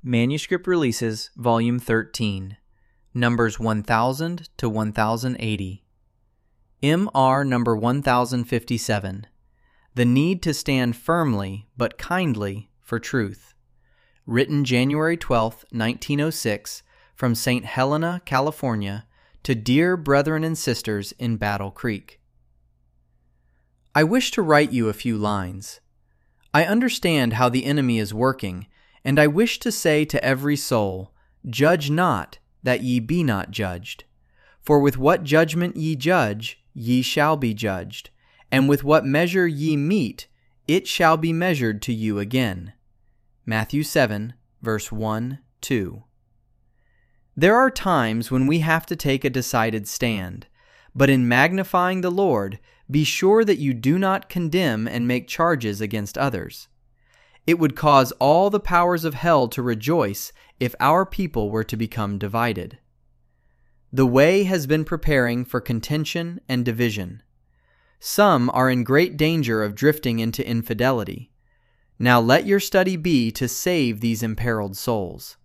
Manuscript Releases, Volume 13, Numbers 1000 to 1080. MR number 1057, The Need to Stand Firmly but Kindly for Truth. Written January 12, 1906, from St. Helena, California, to dear brethren and sisters in Battle Creek. I wish to write you a few lines. I understand how the enemy is working, and I wish to say to every soul, Judge not, that ye be not judged. For with what judgment ye judge, ye shall be judged, and with what measure ye mete, it shall be measured to you again. Matthew 7, verse 1, 2. There are times when we have to take a decided stand, but in magnifying the Lord, be sure that you do not condemn and make charges against others. It would cause all the powers of hell to rejoice if our people were to become divided. The way has been preparing for contention and division. Some are in great danger of drifting into infidelity. Now let your study be to save these imperiled souls.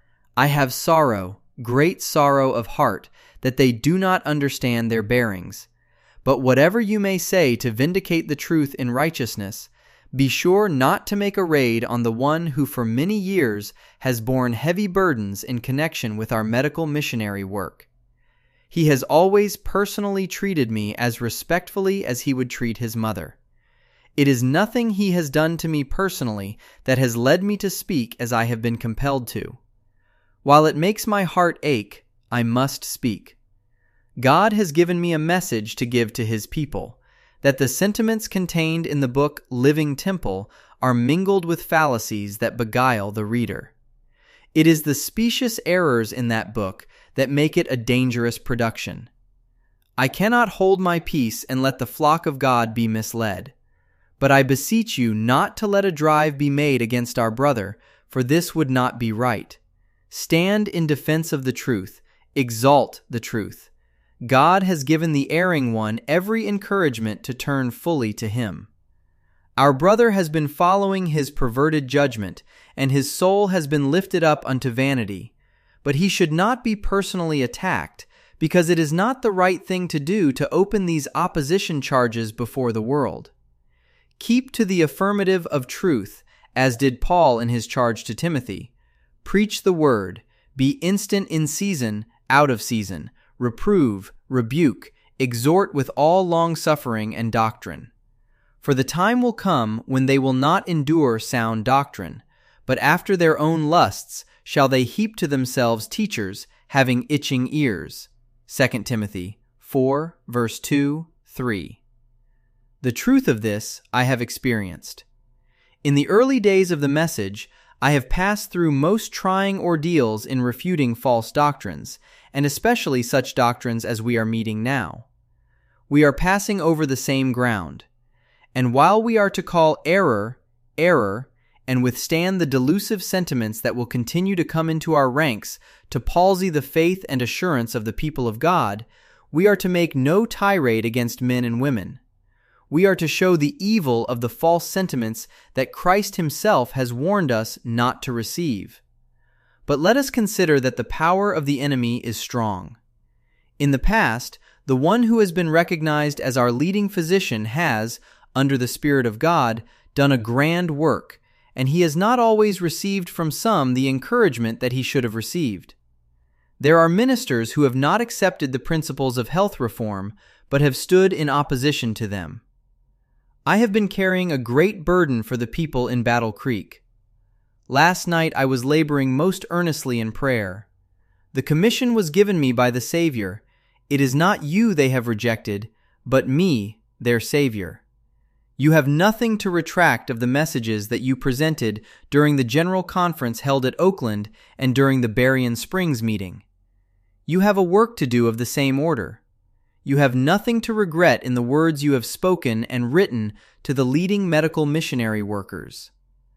I have sorrow, great sorrow of heart, that they do not understand their bearings. But whatever you may say to vindicate the truth in righteousness, be sure not to make a raid on the one who for many years has borne heavy burdens in connection with our medical missionary work. He has always personally treated me as respectfully as he would treat his mother. It is nothing he has done to me personally that has led me to speak as I have been compelled to. While it makes my heart ache, I must speak. God has given me a message to give to his people, that the sentiments contained in the book Living Temple are mingled with fallacies that beguile the reader. It is the specious errors in that book that make it a dangerous production. I cannot hold my peace and let the flock of God be misled. But I beseech you not to let a drive be made against our brother, for this would not be right. Stand in defense of the truth, exalt the truth. God has given the erring one every encouragement to turn fully to him. Our brother has been following his perverted judgment, and his soul has been lifted up unto vanity. But he should not be personally attacked, because it is not the right thing to do to open these opposition charges before the world. Keep to the affirmative of truth, as did Paul in his charge to Timothy. Preach the word, be instant in season, out of season, reprove, rebuke, exhort with all long-suffering and doctrine. For the time will come when they will not endure sound doctrine, but after their own lusts shall they heap to themselves teachers having itching ears. 2 Timothy 4, verse 2, 3. The truth of this I have experienced. In the early days of the message, I have passed through most trying ordeals in refuting false doctrines, and especially such doctrines as we are meeting now. We are passing over the same ground. And while we are to call error, error, and withstand the delusive sentiments that will continue to come into our ranks to palsy the faith and assurance of the people of God, we are to make no tirade against men and women. We are to show the evil of the false sentiments that Christ himself has warned us not to receive. But let us consider that the power of the enemy is strong. In the past, the one who has been recognized as our leading physician has, under the Spirit of God, done a grand work, and he has not always received from some the encouragement that he should have received. There are ministers who have not accepted the principles of health reform, but have stood in opposition to them. I have been carrying a great burden for the people in Battle Creek. Last night I was laboring most earnestly in prayer. The commission was given me by the Savior. It is not you they have rejected, but me, their Savior. You have nothing to retract of the messages that you presented during the General Conference held at Oakland and during the Berrien Springs meeting. You have a work to do of the same order. You have nothing to regret in the words you have spoken and written to the leading medical missionary workers.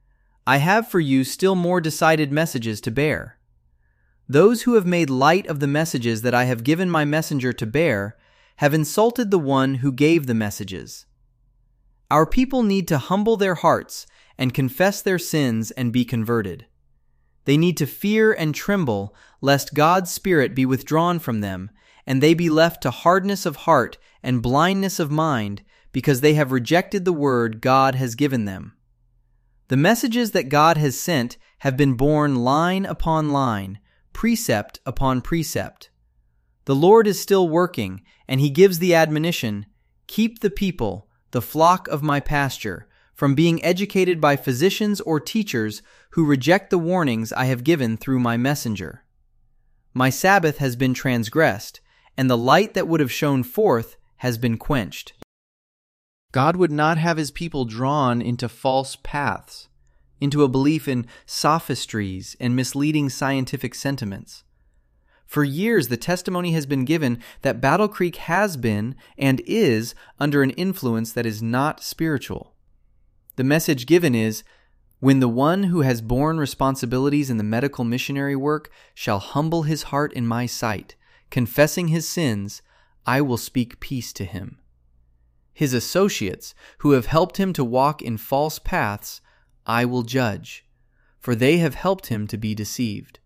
I have for you still more decided messages to bear. Those who have made light of the messages that I have given my messenger to bear have insulted the one who gave the messages. Our people need to humble their hearts and confess their sins and be converted. They need to fear and tremble, lest God's Spirit be withdrawn from them, and they be left to hardness of heart and blindness of mind, because they have rejected the word God has given them. The messages that God has sent have been borne line upon line, precept upon precept. The Lord is still working, and He gives the admonition, "Keep the people, the flock of my pasture, from being educated by physicians or teachers who reject the warnings I have given through my messenger. My Sabbath has been transgressed, and the light that would have shone forth has been quenched." God would not have His people drawn into false paths, into a belief in sophistries and misleading scientific sentiments. For years, the testimony has been given that Battle Creek has been and is under an influence that is not spiritual. The message given is, "When the one who has borne responsibilities in the medical missionary work shall humble his heart in my sight, confessing his sins, I will speak peace to him. His associates, who have helped him to walk in false paths, I will judge, for they have helped him to be deceived."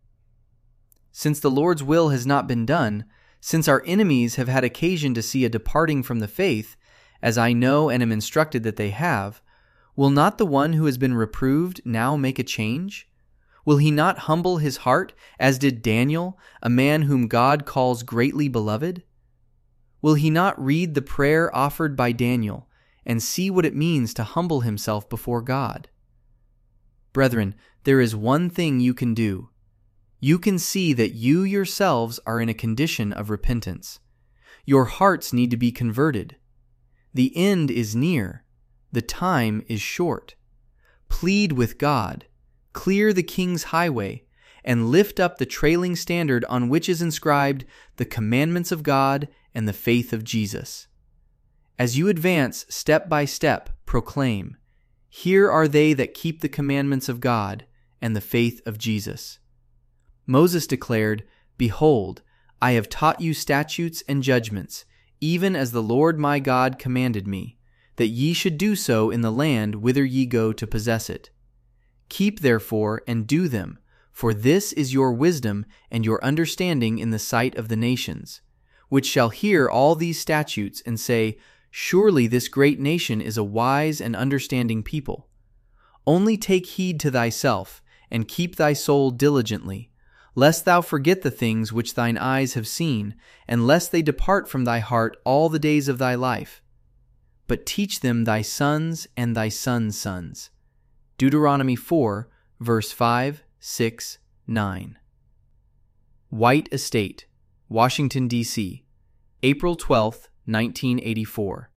Since the Lord's will has not been done, since our enemies have had occasion to see a departing from the faith, as I know and am instructed that they have, will not the one who has been reproved now make a change? Will he not humble his heart, as did Daniel, a man whom God calls greatly beloved? Will he not read the prayer offered by Daniel and see what it means to humble himself before God? Brethren, there is one thing you can do. You can see that you yourselves are in a condition of repentance. Your hearts need to be converted. The end is near. The time is short. Plead with God, clear the King's highway, and lift up the trailing standard on which is inscribed the commandments of God and the faith of Jesus. As you advance step by step, proclaim, "Here are they that keep the commandments of God and the faith of Jesus." Moses declared, "Behold, I have taught you statutes and judgments, even as the Lord my God commanded me, that ye should do so in the land whither ye go to possess it. Keep therefore and do them, for this is your wisdom and your understanding in the sight of the nations, which shall hear all these statutes and say, Surely this great nation is a wise and understanding people. Only take heed to thyself, and keep thy soul diligently, lest thou forget the things which thine eyes have seen, and lest they depart from thy heart all the days of thy life. But teach them thy sons and thy sons' sons." Deuteronomy 4, verse 5, 6, 9. White Estate, Washington, D.C., April 12, 1984.